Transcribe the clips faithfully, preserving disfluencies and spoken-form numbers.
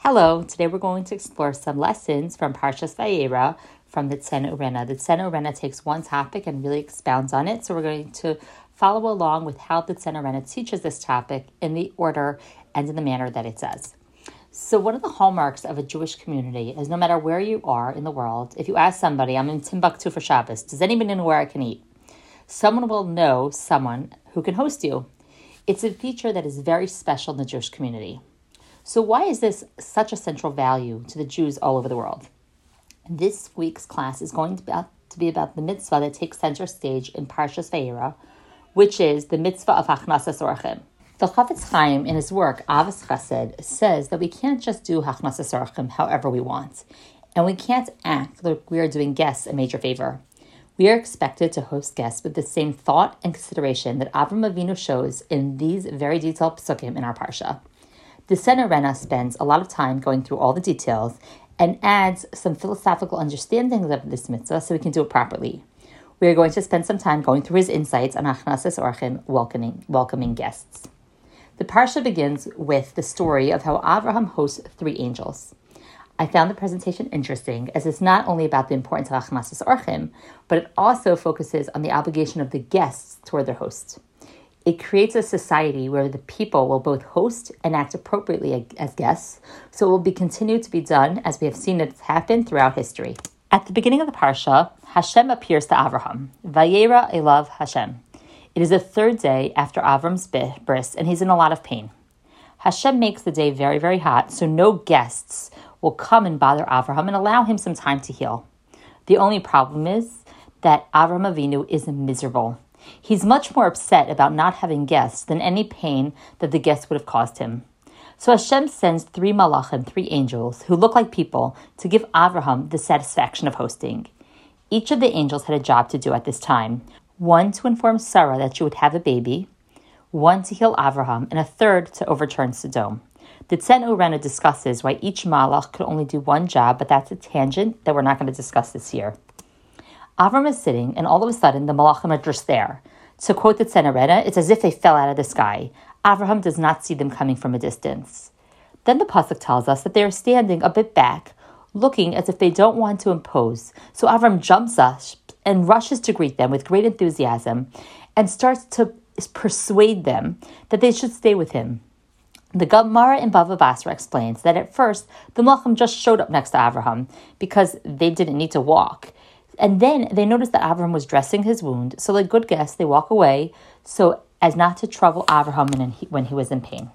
Hello, today we're going to explore some lessons from Parshas Vayera from the Tzena Urena. The Tzena Urena takes one topic and really expounds on it, so we're going to follow along with how the Tzena Urena teaches this topic in the order and in the manner that it says. So one of the hallmarks of a Jewish community is no matter where you are in the world, if you ask somebody, I'm in Timbuktu for Shabbos, does anybody know where I can eat? Someone will know someone who can host you. It's a feature that is very special in the Jewish community. So why is this such a central value to the Jews all over the world? This week's class is going to be, about, to be about the mitzvah that takes center stage in Parshas Vayera, which is the mitzvah of Hachnasas Orchim. The Chafetz Chaim, in his work Avos Chesed, says that we can't just do Hachnasas Orchim however we want, and we can't act like we are doing guests a major favor. We are expected to host guests with the same thought and consideration that Avram Avinu shows in these very detailed psukim in our parsha. The Tzena Urena spends a lot of time going through all the details and adds some philosophical understandings of this mitzvah so we can do it properly. We are going to spend some time going through his insights on Hachnasas Orchim, welcoming, welcoming guests. The parsha begins with the story of how Avraham hosts three angels. I found the presentation interesting as it's not only about the importance of Hachnasas Orchim, but it also focuses on the obligation of the guests toward their host. It creates a society where the people will both host and act appropriately as guests, so it will be continued to be done as we have seen it happen throughout history. At the beginning of the parsha, Hashem appears to Avraham. Vayera elav Hashem. It is the third day after Avram's bris, and he's in a lot of pain. Hashem makes the day very, very hot, so no guests will come and bother Avraham and allow him some time to heal. The only problem is that Avram Avinu is miserable. He's much more upset about not having guests than any pain that the guests would have caused him. So Hashem sends three malachim, three angels, who look like people, to give Avraham the satisfaction of hosting. Each of the angels had a job to do at this time. One to inform Sarah that she would have a baby, one to heal Avraham, and a third to overturn Sodom. The Tzena Urena discusses why each malach could only do one job, but that's a tangent that we're not going to discuss this year. Avram is sitting, and all of a sudden, the malachim are just there. To quote the Tzena Urena, it's as if they fell out of the sky. Avraham does not see them coming from a distance. Then the pasuk tells us that they are standing a bit back, looking as if they don't want to impose. So Avram jumps up and rushes to greet them with great enthusiasm and starts to persuade them that they should stay with him. The Gemara in Bava Basra explains that at first, the malachim just showed up next to Avraham because they didn't need to walk. And then they noticed that Avraham was dressing his wound, so like good guests, they walk away so as not to trouble Avraham when he was in pain.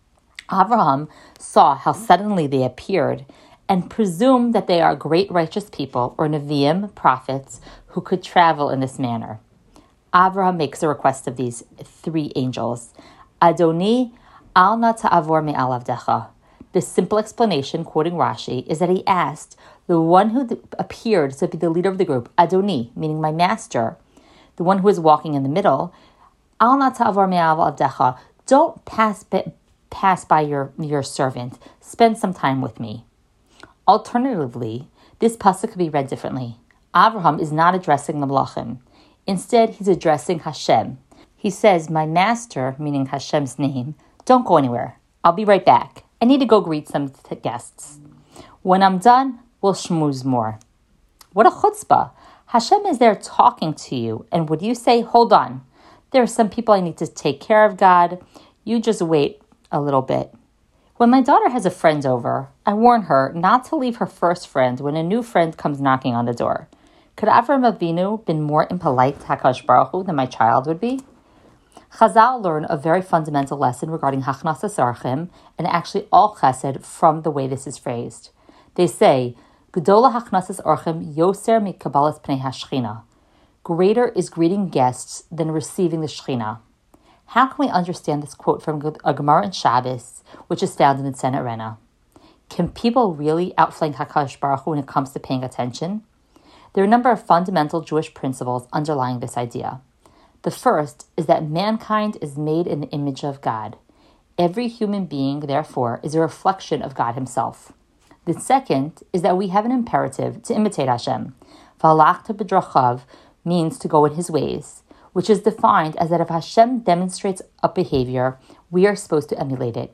Avraham saw how suddenly they appeared and presumed that they are great righteous people or Nevi'im, prophets, who could travel in this manner. Avraham makes a request of these three angels. Adoni, al na ta'avor me'al avdecha. The simple explanation, quoting Rashi, is that he asked the one who appeared to be the leader of the group, Adoni, meaning my master, the one who is walking in the middle, Al na ta'avor me'al avdecha, don't pass, pass by your, your servant, spend some time with me. Alternatively, this pasuk could be read differently. Avraham is not addressing the malachim. Instead, he's addressing Hashem. He says, my master, meaning Hashem's name, don't go anywhere. I'll be right back. I need to go greet some t- guests. When I'm done, we'll schmooze more. What a chutzpah. Hashem is there talking to you, and would you say, hold on, there are some people I need to take care of, God. You just wait a little bit. When my daughter has a friend over, I warn her not to leave her first friend when a new friend comes knocking on the door. Could Avram Avinu been more impolite to HaKadosh Baruch Hu than my child would be? Chazal learn a very fundamental lesson regarding Hachnasas Orchim and actually all chesed from the way this is phrased. They say, Gedola Hachnasas Orchim yoser mikabalas pnei hashchina. Greater is greeting guests than receiving the Shechina. How can we understand this quote from a Gemara in Shabbos, which is found in the Tzena Urena? Can people really outflank HaKadosh Baruch Hu when it comes to paying attention? There are a number of fundamental Jewish principles underlying this idea. The first is that mankind is made in the image of God. Every human being, therefore, is a reflection of God himself. The second is that we have an imperative to imitate Hashem. V'halachta b'drachav means to go in his ways, which is defined as that if Hashem demonstrates a behavior, we are supposed to emulate it.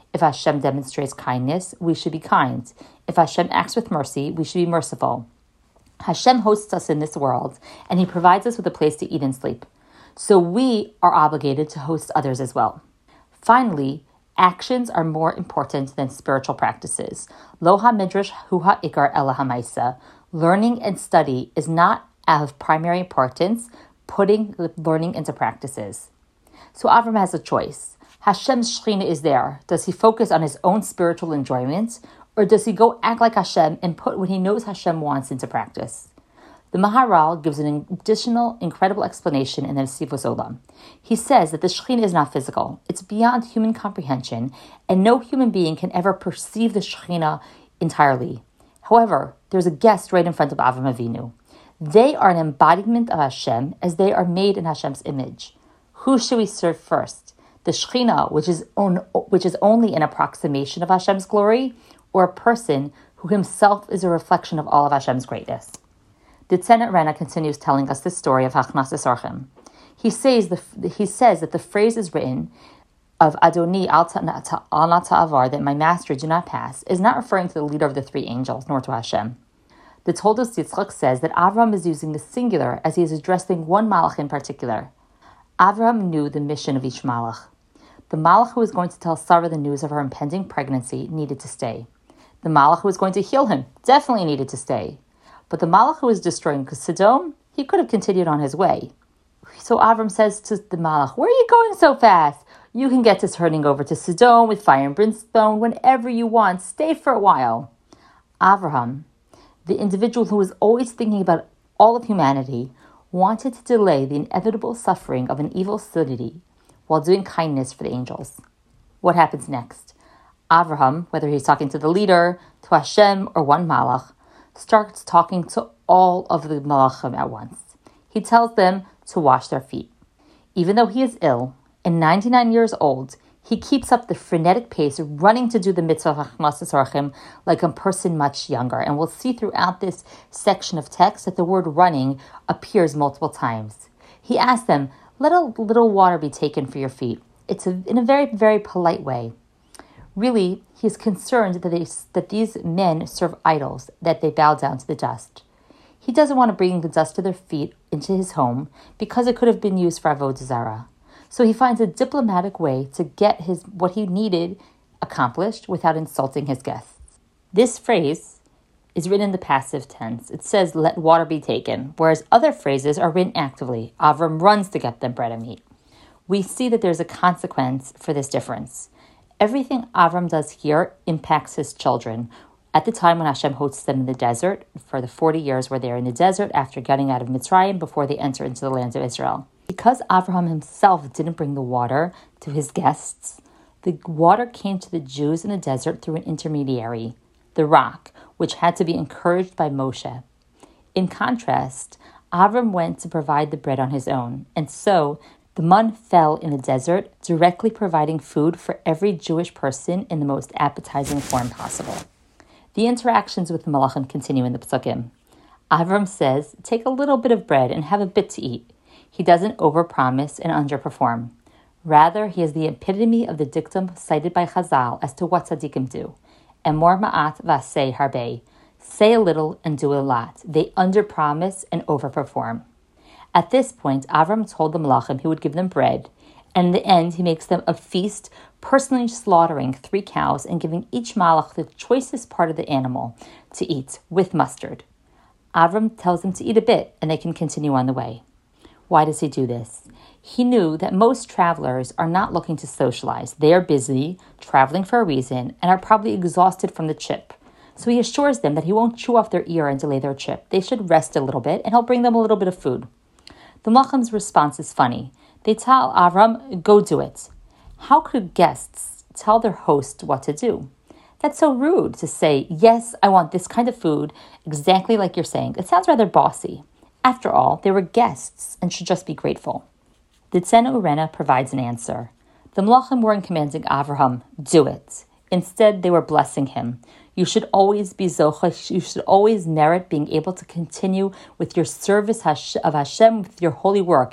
If Hashem demonstrates kindness, we should be kind. If Hashem acts with mercy, we should be merciful. Hashem hosts us in this world, and He provides us with a place to eat and sleep. So we are obligated to host others as well. Finally, actions are more important than spiritual practices. Lo ha-midrash hu ha-ikar ela ha-maisa. Learning and study is not of primary importance, putting learning into practices. So Avram has a choice. Hashem's Shekhinah is there. Does he focus on his own spiritual enjoyment, or does he go act like Hashem and put what he knows Hashem wants into practice? The Maharal gives an additional incredible explanation in the Sifos Olam. He says that the Shekhinah is not physical. It's beyond human comprehension, and no human being can ever perceive the Shekhinah entirely. However, there's a guest right in front of Avram Avinu. They are an embodiment of Hashem as they are made in Hashem's image. Who should we serve first? The Shekhinah, which is, on, which is only an approximation of Hashem's glory, or a person who himself is a reflection of all of Hashem's greatness? The Tzena Rena continues telling us the story of Hachnasas Orchim. He says the he says that the phrase is written of Adoni al Ta'avar, that my master do not pass, is not referring to the leader of the three angels, nor to Hashem. The Toldos Yitzchak says that Avram is using the singular as he is addressing one malach in particular. Avram knew the mission of each malach. The malach who was going to tell Sarah the news of her impending pregnancy needed to stay. The malach who was going to heal him definitely needed to stay. But the malach who was destroying Sodom, he could have continued on his way. So Avram says to the malach, "Where are you going so fast? You can get to turning over to Sodom with fire and brimstone whenever you want. Stay for a while." Avraham, the individual who was always thinking about all of humanity, wanted to delay the inevitable suffering of an evil city while doing kindness for the angels. What happens next? Avraham, whether he's talking to the leader, to Hashem, or one malach, starts talking to all of the malachim at once. He tells them to wash their feet. Even though he is ill and ninety-nine years old, he keeps up the frenetic pace, running to do the mitzvah of Hachnasas Orchim like a person much younger. And we'll see throughout this section of text that the word running appears multiple times. He asks them, "Let a little water be taken for your feet." It's a, in a very, very polite way. Really, he is concerned that, they, that these men serve idols, that they bow down to the dust. He doesn't want to bring the dust to their feet into his home because it could have been used for Avodah Zarah. So he finds a diplomatic way to get his what he needed accomplished without insulting his guests. This phrase is written in the passive tense. It says, "Let water be taken," whereas other phrases are written actively. Avram runs to get them bread and meat. We see that there's a consequence for this difference. Everything Avram does here impacts his children. At the time when Hashem hosts them in the desert, for the forty years where they are in the desert after getting out of Mitzrayim before they enter into the land of Israel. Because Avraham himself didn't bring the water to his guests, the water came to the Jews in the desert through an intermediary, the rock, which had to be encouraged by Moshe. In contrast, Avram went to provide the bread on his own, and so the man fell in the desert, directly providing food for every Jewish person in the most appetizing form possible. The interactions with the Malachim continue in the Psukim. Avram says, "Take a little bit of bread and have a bit to eat." He doesn't overpromise and underperform. Rather, he is the epitome of the dictum cited by Chazal as to what tzaddikim do. Emor ma'at v'aseh harbe. Say a little and do a lot. They underpromise and overperform. At this point, Avram told the Malachim he would give them bread, and in the end, he makes them a feast, personally slaughtering three cows and giving each Malach the choicest part of the animal to eat with mustard. Avram tells them to eat a bit, and they can continue on the way. Why does he do this? He knew that most travelers are not looking to socialize. They are busy, traveling for a reason, and are probably exhausted from the trip. So he assures them that he won't chew off their ear and delay their trip. They should rest a little bit, and he'll bring them a little bit of food. The Malachim's response is funny. They tell Avram, "Go do it." How could guests tell their host what to do? That's so rude to say, "Yes, I want this kind of food," exactly like you're saying. It sounds rather bossy. After all, they were guests and should just be grateful. The Tzena Urena provides an answer. The Malachim weren't commanding Avraham, "Do it." Instead, they were blessing him. You should always be zochah. You should always merit being able to continue with your service of Hashem, with your holy work,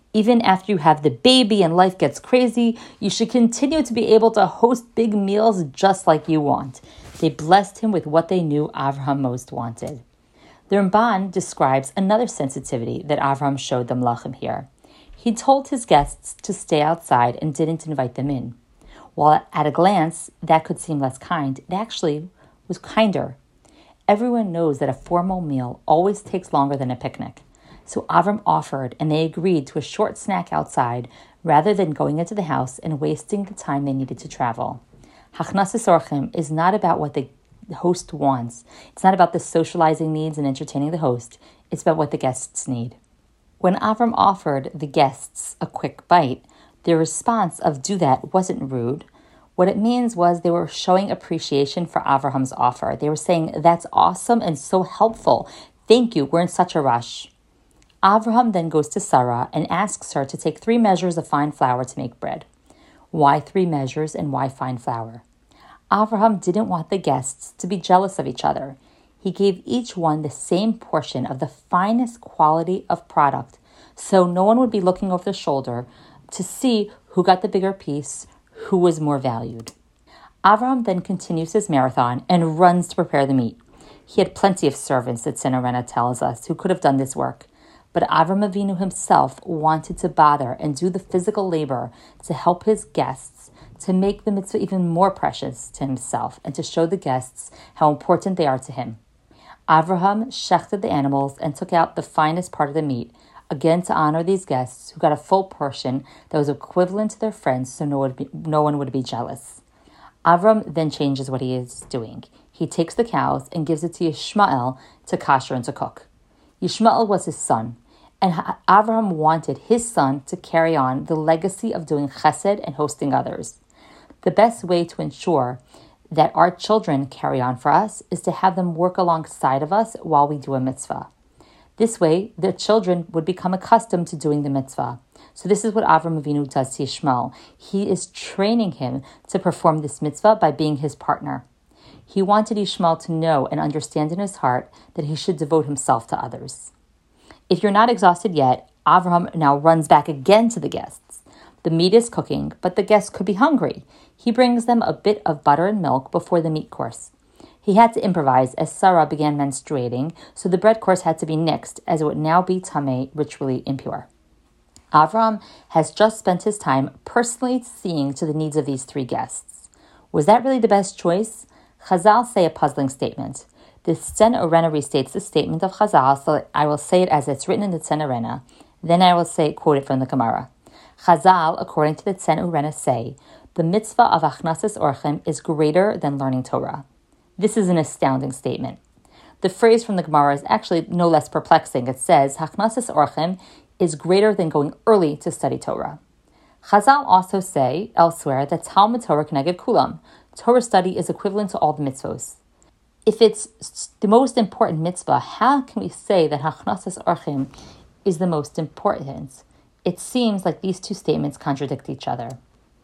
Even after you have the baby and life gets crazy, you should continue to be able to host big meals just like you want. They blessed him with what they knew Avraham most wanted. The Ramban describes another sensitivity that Avraham showed the Malachim here. He told his guests to stay outside and didn't invite them in. While at a glance that could seem less kind, it actually was kinder. Everyone knows that a formal meal always takes longer than a picnic. So Avram offered, and they agreed to a short snack outside rather than going into the house and wasting the time they needed to travel. Hachnasas Orchim is not about what the host wants. It's not about the socializing needs and entertaining the host. It's about what the guests need. When Avram offered the guests a quick bite, their response of do that wasn't rude. What it means was they were showing appreciation for Avraham's offer. They were saying, that's awesome and so helpful. Thank you. We're in such a rush. Avraham then goes to Sarah and asks her to take three measures of fine flour to make bread. Why three measures and why fine flour? Avraham didn't want the guests to be jealous of each other. He gave each one the same portion of the finest quality of product, so no one would be looking over their shoulder to see who got the bigger piece, who was more valued. Avraham then continues his marathon and runs to prepare the meat. He had plenty of servants, that Tzena Rena tells us, who could have done this work. But Avram Avinu himself wanted to bother and do the physical labor to help his guests, to make the mitzvah even more precious to himself, and to show the guests how important they are to him. Avraham shechted the animals and took out the finest part of the meat, again to honor these guests who got a full portion that was equivalent to their friends, so no one would be, no one would be jealous. Avram then changes what he is doing. He takes the cows and gives it to Yishmael to kasher and to cook. Yishmael was his son, and Avraham wanted his son to carry on the legacy of doing chesed and hosting others. The best way to ensure that our children carry on for us is to have them work alongside of us while we do a mitzvah. This way, the children would become accustomed to doing the mitzvah. So this is what Avram Avinu does to Yishmael. He is training him to perform this mitzvah by being his partner. He wanted Yishmael to know and understand in his heart that he should devote himself to others. If you're not exhausted yet, Avraham now runs back again to the guests. The meat is cooking, but the guests could be hungry. He brings them a bit of butter and milk before the meat course. He had to improvise as Sarah began menstruating, so the bread course had to be nixed, as it would now be tameh, ritually impure. Avraham has just spent his time personally seeing to the needs of these three guests. Was that really the best choice? Chazal say a puzzling statement. The Tzena Orena restates the statement of Chazal, so I will say it as it's written in the Tzena Orena. Then I will say quote it from the Gemara. Chazal, according to the Tzena Orena, say, the mitzvah of Achnasas Orchim is greater than learning Torah. This is an astounding statement. The phrase from the Gemara is actually no less perplexing. It says, Achnasas Orchim is greater than going early to study Torah. Chazal also say elsewhere that Talmud Torah Keneged Kulam. Torah study is equivalent to all the mitzvos. If it's the most important mitzvah, how can we say that Hachnasas Orchim is the most important? It seems like these two statements contradict each other.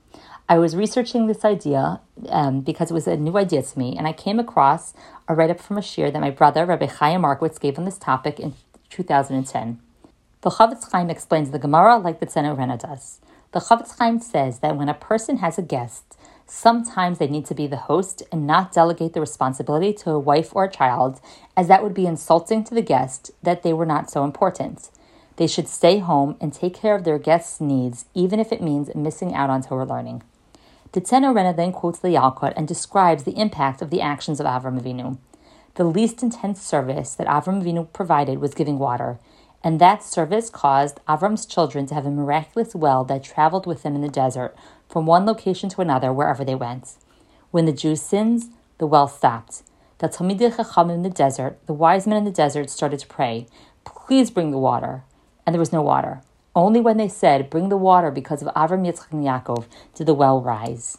I was researching this idea um, because it was a new idea to me, and I came across a write-up from a shir that my brother, Rabbi Chaim Markowitz, gave on this topic in two thousand ten. The Chavetz Chaim explains the Gemara like the Tzena Orena does. The Chavetz Chaim says that when a person has a guest, sometimes they need to be the host and not delegate the responsibility to a wife or a child, as that would be insulting to the guest that they were not so important. They should stay home and take care of their guests' needs, even if it means missing out on Torah learning. The Tzena Orena then quotes the Yalkut and describes the impact of the actions of Avram Avinu. The least intense service that Avram Avinu provided was giving water, and that service caused Avram's children to have a miraculous well that traveled with them in the desert from one location to another wherever they went. When the Jews sinned, the well stopped. The Talmidei Chachamim in the desert, the wise men in the desert, started to pray, please bring the water. And there was no water. Only when they said, bring the water because of Avram, Yitzchak, and Yaakov, did the well rise.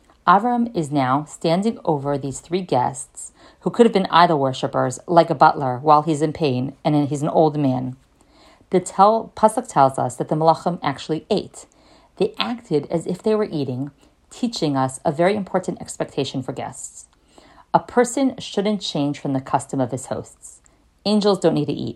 Avram is now standing over these three guests who could have been idol worshippers like a butler while he's in pain and he's an old man. The tell, Pasuk tells us that the Malachim actually ate. They acted as if they were eating, teaching us a very important expectation for guests. A person shouldn't change from the custom of his hosts. Angels don't need to eat.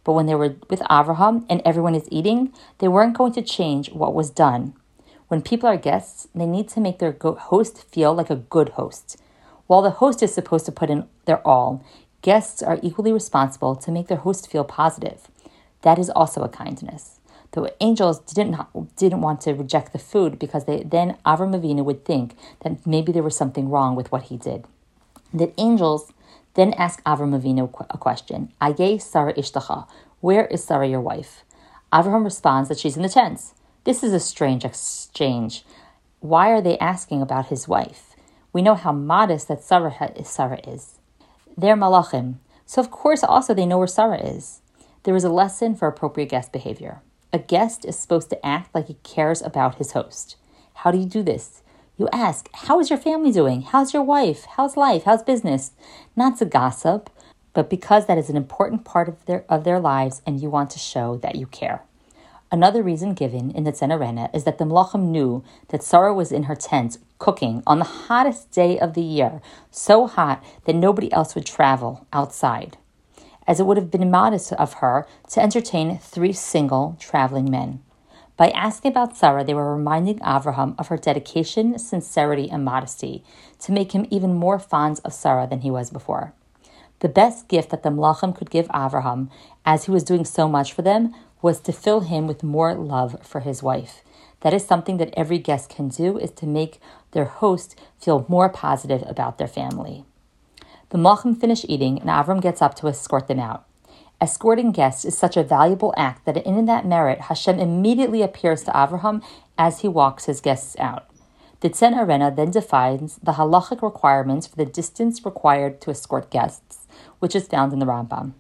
But when they were with Avraham and everyone is eating, they weren't going to change what was done. When people are guests, they need to make their host feel like a good host. While the host is supposed to put in their all, guests are equally responsible to make their host feel positive. That is also a kindness. The angels didn't didn't want to reject the food because they, then Avram Avinu would think that maybe there was something wrong with what he did. The angels then ask Avram Avinu a question. Ayeh Sarah Ishtacha, where is Sarah your wife? Avraham responds that she's in the tents. This is a strange exchange. Why are they asking about his wife? We know how modest that Sarah, Sarah is. They're malachim, so of course also they know where Sarah is. There is a lesson for appropriate guest behavior. A guest is supposed to act like he cares about his host. How do you do this? You ask, how is your family doing? How's your wife? How's life? How's business? Not to gossip, but because that is an important part of their of their lives and you want to show that you care. Another reason given in the Tzena Rena is that the Malachim knew that Sarah was in her tent cooking on the hottest day of the year, so hot that nobody else would travel outside, as it would have been immodest of her to entertain three single traveling men. By asking about Sarah, they were reminding Avraham of her dedication, sincerity, and modesty to make him even more fond of Sarah than he was before. The best gift that the Malachim could give Avraham, as he was doing so much for them, was to fill him with more love for his wife. That is something that every guest can do, is to make their host feel more positive about their family. The Malachim finish eating, and Avram gets up to escort them out. Escorting guests is such a valuable act that in that merit, Hashem immediately appears to Avraham as he walks his guests out. The Tzena Rena then defines the halachic requirements for the distance required to escort guests, which is found in the Rambam.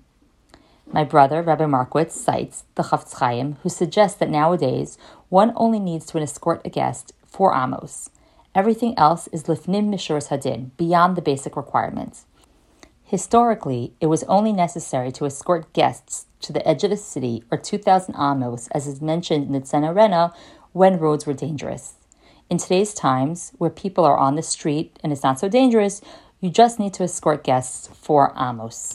My brother, Rabbi Markowitz, cites the Chafetz Chaim, who suggests that nowadays one only needs to escort a guest four amos. Everything else is lifnim mishuras hadin, beyond the basic requirements. Historically, it was only necessary to escort guests to the edge of the city or two thousand amos, as is mentioned in the Tzena Rena, when roads were dangerous. In today's times, where people are on the street and it's not so dangerous, you just need to escort guests four amos.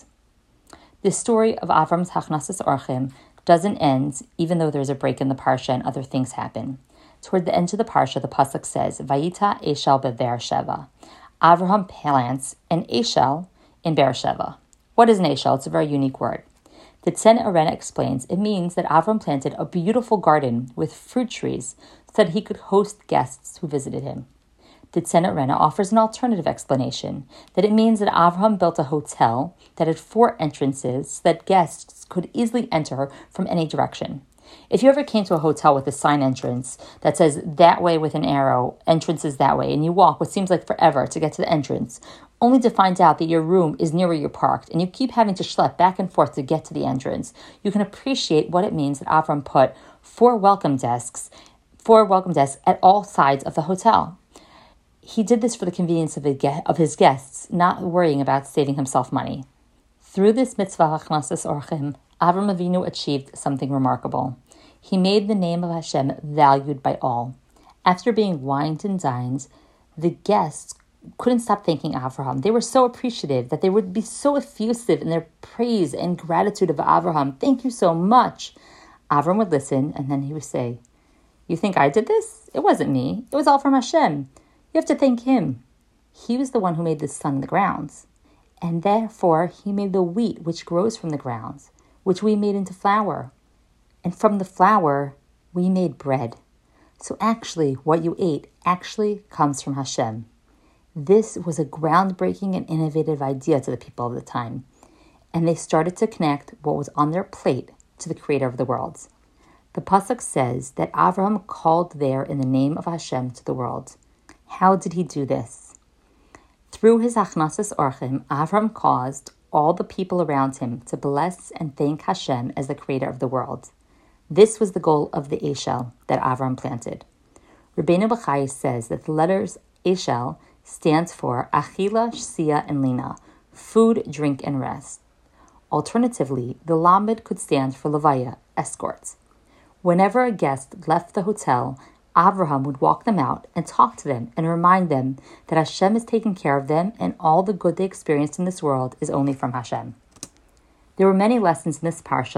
The story of Avram's Hachnasas Orchim doesn't end, even though there's a break in the parsha and other things happen. Toward the end of the parsha, the pasuk says, "Vayita Eshel beBeer Sheva." Avraham plants an Eshel in Beer Sheva. What is an Eshel? It's a very unique word. The Tzena Rena explains it means that Avram planted a beautiful garden with fruit trees so that he could host guests who visited him. The Tzena Rena offers an alternative explanation, that it means that Avraham built a hotel that had four entrances so that guests could easily enter from any direction. If you ever came to a hotel with a sign entrance that says that way with an arrow, entrance is that way, and you walk what seems like forever to get to the entrance, only to find out that your room is near where you're parked, and you keep having to schlep back and forth to get to the entrance, you can appreciate what it means that Avram put four welcome desks, four welcome desks at all sides of the hotel. He did this for the convenience of his guests, not worrying about saving himself money. Through this mitzvah Hachnasas Orchim, Avram Avinu achieved something remarkable. He made the name of Hashem valued by all. After being wined and dined, the guests couldn't stop thanking Avraham. They were so appreciative that they would be so effusive in their praise and gratitude of Avraham. Thank you so much. Avram would listen, and then he would say, "You think I did this? It wasn't me. It was all from Hashem. You have to thank him. He was the one who made the sun and the grounds. And therefore, he made the wheat which grows from the grounds, which we made into flour. And from the flour, we made bread. So actually, what you ate actually comes from Hashem." This was a groundbreaking and innovative idea to the people of the time. And they started to connect what was on their plate to the creator of the world. The pasuk says that Avraham called there in the name of Hashem to the world. How did he do this? Through his Hachnasas Orchim, Avram caused all the people around him to bless and thank Hashem as the creator of the world. This was the goal of the Eshel that Avram planted. Rabbeinu Bachai says that the letters Eshel stands for Achila, Shsia, and Lina, food, drink, and rest. Alternatively, the Lamed could stand for Levaya, escorts. Whenever a guest left the hotel, Avraham would walk them out and talk to them and remind them that Hashem is taking care of them and all the good they experienced in this world is only from Hashem. There were many lessons in this parsha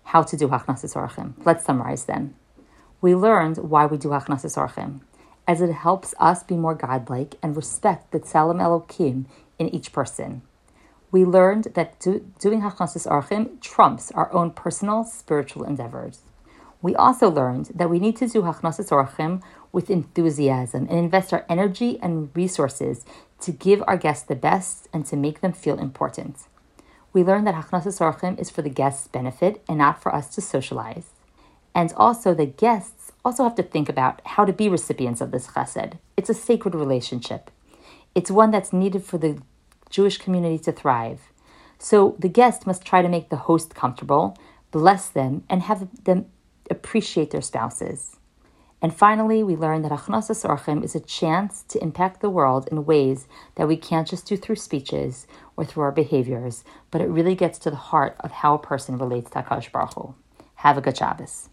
how to do Hachnasas Orchim. Let's summarize then. We learned why we do Hachnasas Orchim, as it helps us be more godlike and respect the Tzelem Elokim in each person. We learned that do, doing Hachnasas Orchim trumps our own personal spiritual endeavors. We also learned that we need to do Hachnasas Orchim with enthusiasm and invest our energy and resources to give our guests the best and to make them feel important. We learned that Hachnasas Orchim is for the guests' benefit and not for us to socialize. And also the guests also have to think about how to be recipients of this chesed. It's a sacred relationship. It's one that's needed for the Jewish community to thrive. So the guest must try to make the host comfortable, bless them, and have them appreciate their spouses. And finally, we learned that Hachnasas Orchim is a chance to impact the world in ways that we can't just do through speeches or through our behaviors, but it really gets to the heart of how a person relates to HaKadosh Baruch Hu. Have a good Shabbos.